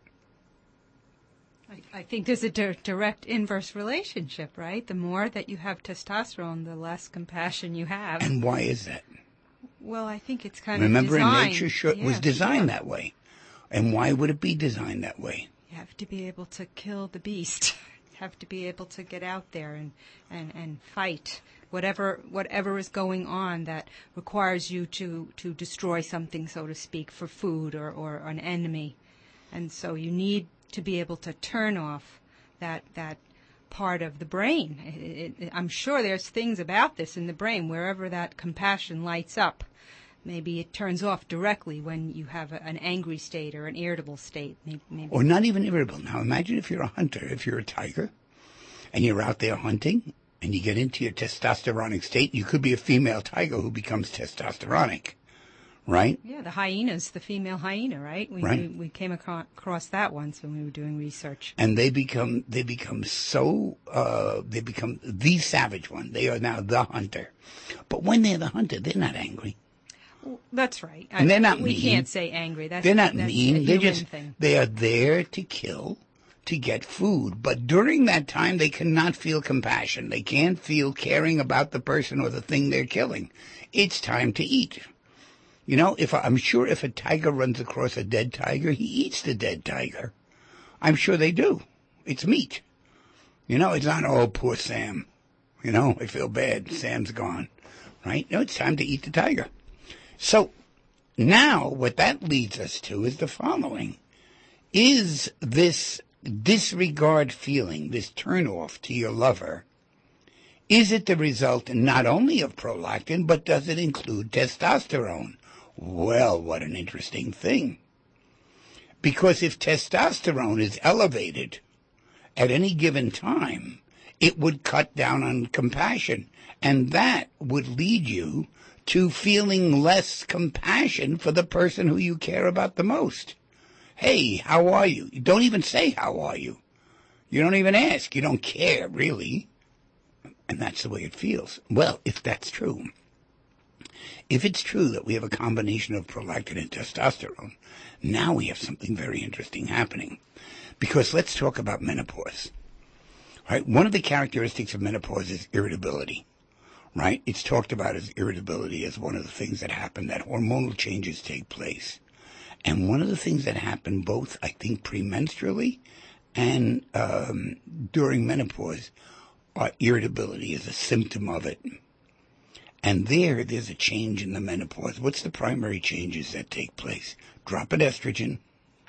I, I think there's a di- direct inverse relationship, right? The more that you have testosterone, the less compassion you have. And why is that? Well, I think it's kind Remember, of designed. Remember, nature sure, yeah, was designed sure. that way. And why would it be designed that way? You have to be able to kill the beast. You have to be able to get out there and, and, and fight whatever whatever is going on that requires you to, to destroy something, so to speak, for food or, or an enemy. And so you need to be able to turn off that that part of the brain. It, it, I'm sure there's things about this in the brain, wherever that compassion lights up. Maybe it turns off directly when you have a, an angry state or an irritable state. Maybe, maybe. Or not even irritable. Now imagine if you're a hunter, if you're a tiger, and you're out there hunting, and you get into your testosteronic state. You could be a female tiger who becomes testosteronic, right? Yeah, the hyenas, the female hyena, right? We, right. We, we came acro- across that once when we were doing research. And they become they become so uh, they become the savage one. They are now the hunter. But when they're the hunter, they're not angry. Well, that's right. And I, they're not we mean. can't say angry. That's, they're not that's mean. A They're human just thing. they are there to kill, to get food. But during that time, they cannot feel compassion. They can't feel caring about the person or the thing they're killing. It's time to eat. You know, if I'm sure if a tiger runs across a dead tiger, he eats the dead tiger. I'm sure they do. It's meat. You know, it's not, oh, poor Sam. You know, I feel bad. Sam's gone. Right? No, it's time to eat the tiger. So now what that leads us to is the following. Is this disregard feeling, this turn-off to your lover, is it the result not only of prolactin, but does it include testosterone? Well, what an interesting thing. Because if testosterone is elevated at any given time, it would cut down on compassion. And that would lead you to feeling less compassion for the person who you care about the most. Hey, how are you? You don't even say, how are you? You don't even ask. You don't care, really. And that's the way it feels. Well, if that's true, if it's true that we have a combination of prolactin and testosterone, now we have something very interesting happening. Because let's talk about menopause. Right? One of the characteristics of menopause is irritability. Right? It's talked about as irritability as one of the things that happen, that hormonal changes take place. And one of the things that happen both, I think, premenstrually and um, during menopause are irritability is a symptom of it. And there, there's a change in the menopause. What's the primary changes that take place? Drop in estrogen.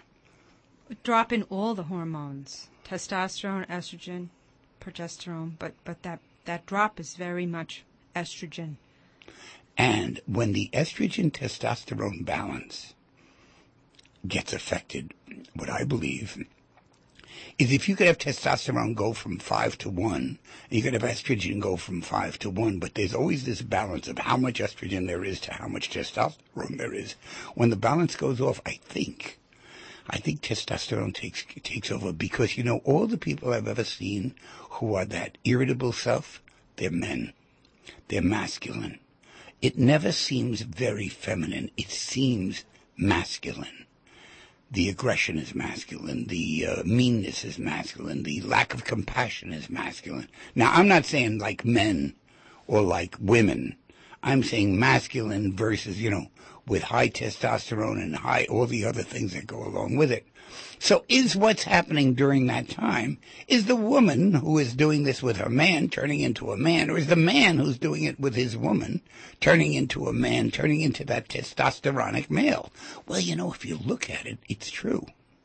Drop in all the hormones, testosterone, estrogen, progesterone, but, but that, that drop is very much estrogen. And when the estrogen-testosterone balance gets affected, what I believe is if you could have testosterone go from five to one, and you could have estrogen go from five to one, but there's always this balance of how much estrogen there is to how much testosterone there is. When the balance goes off, I think, I think testosterone takes takes over because, you know, all the people I've ever seen who are that irritable self, they're men. They're masculine. It never seems very feminine. It seems masculine. The aggression is masculine. The uh, meanness is masculine. The lack of compassion is masculine. Now, I'm not saying like men or like women. I'm saying masculine versus, you know, with high testosterone and high, all the other things that go along with it. So is what's happening during that time, is the woman who is doing this with her man turning into a man, or is the man who's doing it with his woman turning into a man, turning into that testosteronic male? Well, you know, if you look at it, it's true.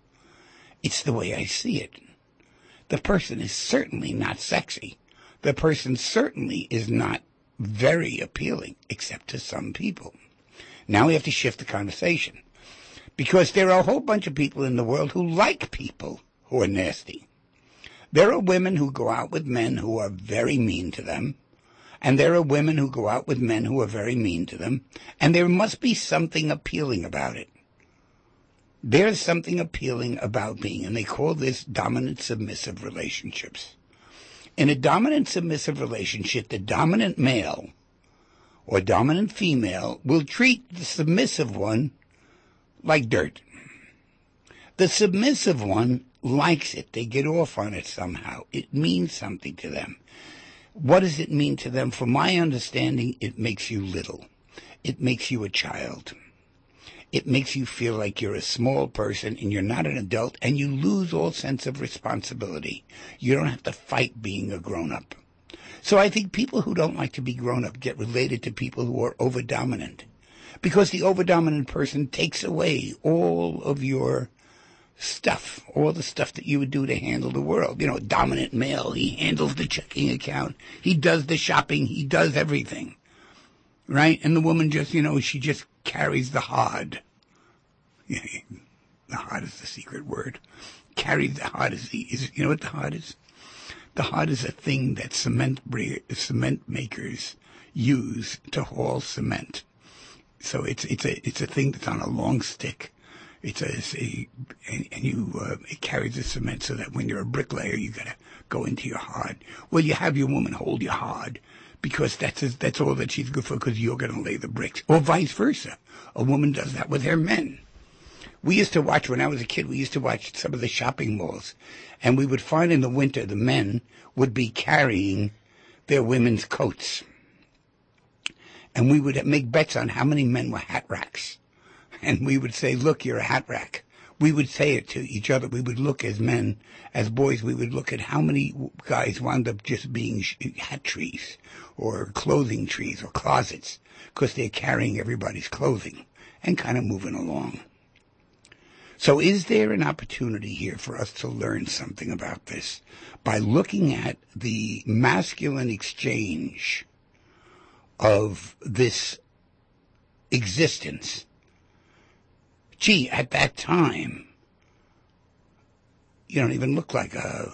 It's the way I see it. The person is certainly not sexy. The person certainly is not very appealing, except to some people. Now we have to shift the conversation. Because there are a whole bunch of people in the world who like people who are nasty. There are women who go out with men who are very mean to them, and there are women who go out with men who are very mean to them, and there must be something appealing about it. There's something appealing about being, and they call this dominant-submissive relationships. In a dominant-submissive relationship, the dominant male or dominant female will treat the submissive one like dirt. The submissive one likes it. They get off on it somehow. It means something to them. What does it mean to them? From my understanding, it makes you little. It makes you a child. It makes you feel like you're a small person and you're not an adult, and you lose all sense of responsibility. You don't have to fight being a grown-up. So I think people who don't like to be grown-up get related to people who are over-dominant. Because the over-dominant person takes away all of your stuff, all the stuff that you would do to handle the world. You know, dominant male, he handles the checking account, he does the shopping, he does everything, right? And the woman just, you know, she just carries the hod. Yeah, the hod is the secret word. Carries the hod is the, is, you know what the hod is? The hod is a thing that cement cement makers use to haul cement. So it's it's a it's a thing that's on a long stick. It's a, it's a and, and you uh, it carries the cement so that when you're a bricklayer you gotta go into your hod. Well, you have your woman hold your hod because that's that's all that she's good for, because you're gonna lay the bricks, or vice versa. A woman does that with her men. We used to watch when I was a kid. We used to watch some of the shopping malls, and we would find in the winter the men would be carrying their women's coats. And we would make bets on how many men were hat racks. And we would say, look, you're a hat rack. We would say it to each other. We would look as men, as boys, we would look at how many guys wound up just being hat trees or clothing trees or closets, because they're carrying everybody's clothing and kind of moving along. So is there an opportunity here for us to learn something about this by looking at the masculine exchange of this existence? Gee, at that time, you don't even look like a...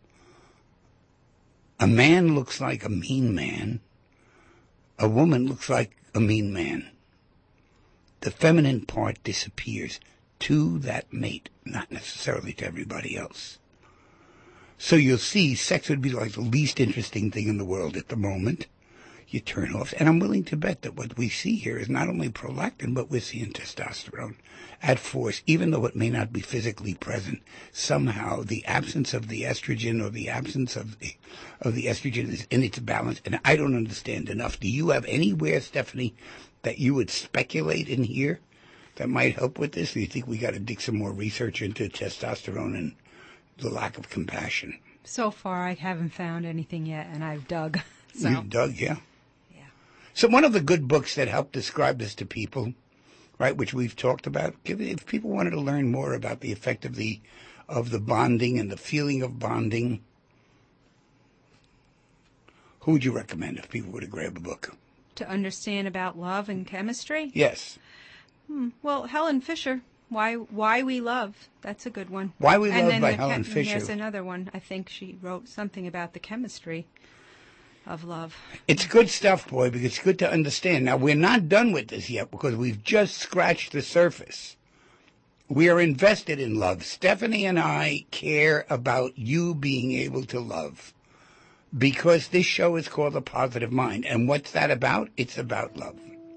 A man looks like a mean man. A woman looks like a mean man. The feminine part disappears to that mate, not necessarily to everybody else. So you'll see sex would be like the least interesting thing in the world at the moment. You turn off, and I'm willing to bet that what we see here is not only prolactin, but we're seeing testosterone at force, even though it may not be physically present. Somehow, the absence of the estrogen or the absence of the of the estrogen is in its balance, and I don't understand enough. Do you have anywhere, Stephanie, that you would speculate in here that might help with this? Do you think we got to dig some more research into testosterone and the lack of compassion? So far, I haven't found anything yet, and I've dug. So. You've dug, yeah. So one of the good books that help describe this to people, right, which we've talked about, if people wanted to learn more about the effect of the of the bonding and the feeling of bonding, who would you recommend if people were to grab a book? To understand about love and chemistry? Yes. Hmm. Well, Helen Fisher, Why Why We Love. That's a good one. Why We and Love then by the Helen chem- Fisher. There's another one. I think she wrote something about the chemistry of love. It's good stuff, boy, because it's good to understand. Now, we're not done with this yet because we've just scratched the surface. We are invested in love. Stephanie and I care about you being able to love because this show is called A Positive Mind. And what's that about? It's about love.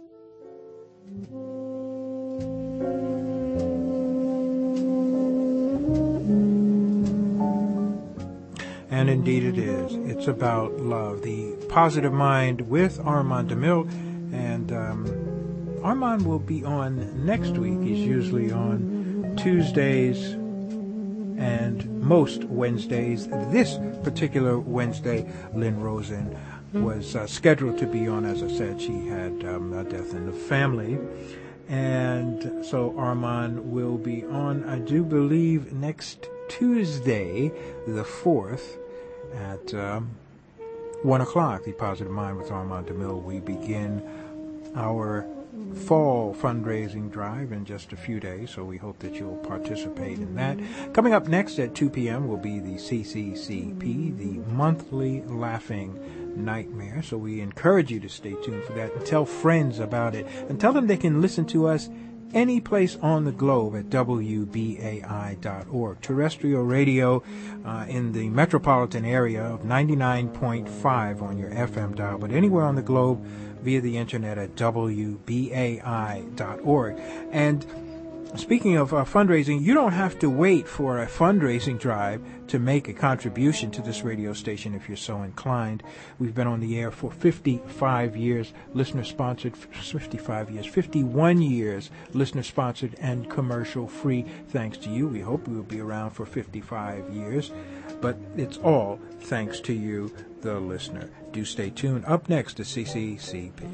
And indeed it is. It's about love. The Positive Mind with Armand DeMille And um, Armand will be on next week. He's usually on Tuesdays and most Wednesdays. This particular Wednesday, Lynn Rosen was uh, scheduled to be on. As I said, she had um, a death in the family. And so Armand will be on, I do believe, next Tuesday, the fourth, at um, one o'clock, The Positive Mind with Armand DeMille. We begin our fall fundraising drive in just a few days, so we hope that you'll participate in that. Coming up next at two p.m. will be the C C C P, the monthly Laughing Nightmare. So we encourage you to stay tuned for that and tell friends about it, and tell them they can listen to us any place on the globe at W B A I dot org. Terrestrial radio uh, in the metropolitan area of ninety-nine point five on your F M dial, but anywhere on the globe via the internet at W B A I dot org. And speaking of uh, fundraising, you don't have to wait for a fundraising drive to make a contribution to this radio station if you're so inclined. We've been on the air for fifty-five years, listener-sponsored, fifty-five years, fifty-one years, listener-sponsored and commercial-free. Thanks to you. We hope we will be around for fifty-five years, but it's all thanks to you, the listener. Do stay tuned. Up next to C C C P.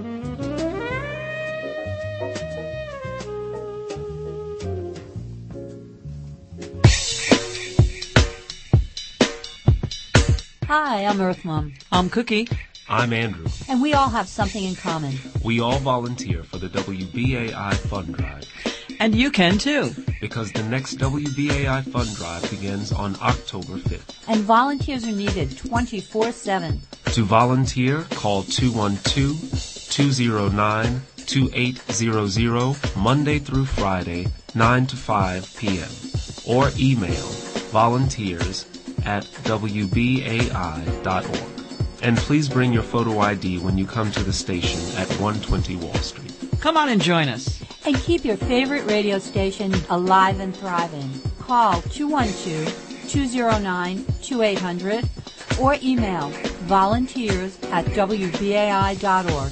Hi, I'm Earth Mom. I'm Cookie. I'm Andrew. And we all have something in common. We all volunteer for the W B A I Fund Drive. And you can too. Because the next W B A I Fund Drive begins on October fifth. And volunteers are needed twenty-four seven. To volunteer, call two one two, two zero nine, two eight zero zero Monday through Friday, nine to five p.m. Or email volunteers at W B A I dot org. And please bring your photo I D when you come to the station at one twenty Wall Street. Come on and join us. And keep your favorite radio station alive and thriving. Call two one two, two zero nine, two eight hundred or email volunteers at W B A I dot org.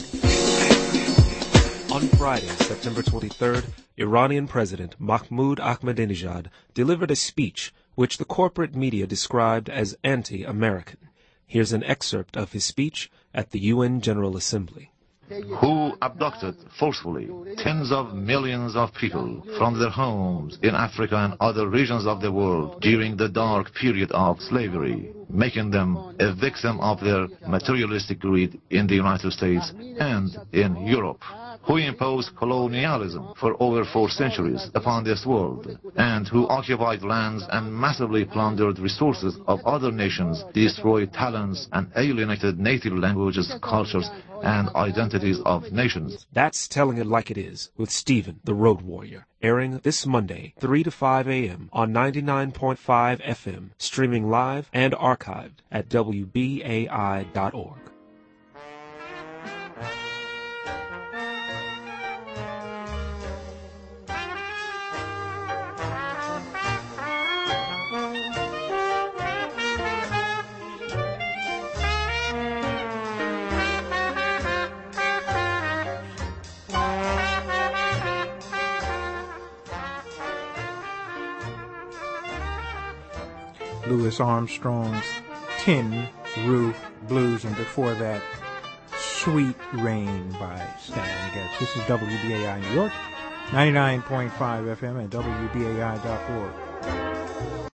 On Friday, September twenty-third, Iranian President Mahmoud Ahmadinejad delivered a speech which the corporate media described as anti-American. Here's an excerpt of his speech at the U N General Assembly. Who abducted forcefully tens of millions of people from their homes in Africa and other regions of the world during the dark period of slavery, making them a victim of their materialistic greed in the United States and in Europe. Who imposed colonialism for over four centuries upon this world, and who occupied lands and massively plundered resources of other nations, destroyed talents, and alienated native languages, cultures, and identities of nations. That's Telling It Like It Is with Stephen, the Road Warrior, airing this Monday, three to five a.m. on ninety-nine point five F M, streaming live and archived at W B A I dot org. Louis Armstrong's Tin Roof Blues, and before that, Sweet Rain by Stan Getz. This is W B A I New York, ninety-nine point five F M at W B A I dot org.